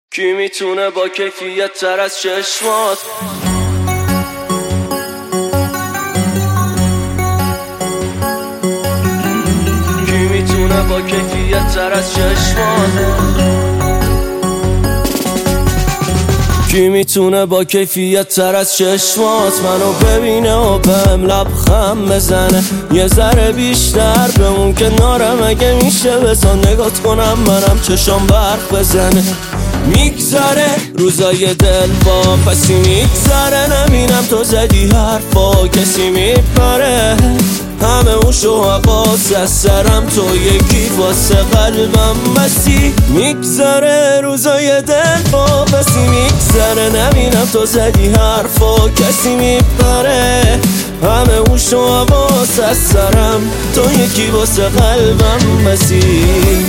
کی میتونه با کیفیت تر از چشمات کی میتونه با کیفیت تر از چشمات کی میتونه با کیفیت تر از چشمات منو ببینه و بهم لبخند بزنه یه ذره بیشتر بمون کنارم اگه میشه بزن نگات کنم منم چشام برق بزنه میگذره روزای دل با پسی میگذره نبینم تو زدی حرفا کسی میپره همه اوش و حواس از سرم تو یکی واسه قلبم بسی میگذره روزای دل با پسی میگذره نبینم تو زدی حرفا کسی میپره همه اوش و حواس از سرم تو یکی واسه قلبم بسی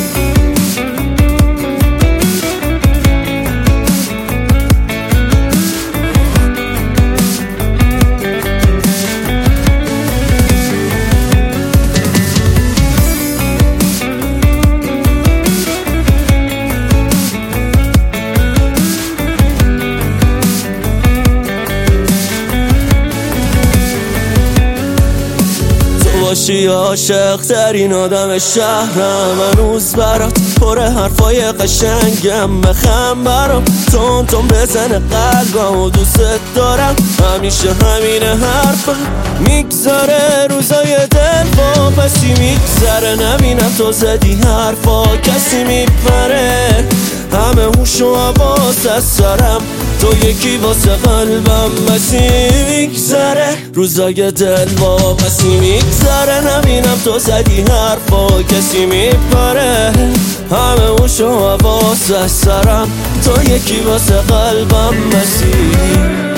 باشی عاشق ترین آدم شهرم هنوز برات پر حرفای قشنگم بخم برام تون بزنه قلبم و دوست دارم همیشه همینه حرفم میگذره روزای دل با پسی میگذره نبینم تو زدی حرفا کسی میپره همه هوش و حواس از سرم تو یکی واسه قلبم بسی میگذره روزای دل با پسی میگذره نبینم تو زدی حرفا کسی میپره همه هوش و حواس از سرم تو یکی واسه قلبم بسی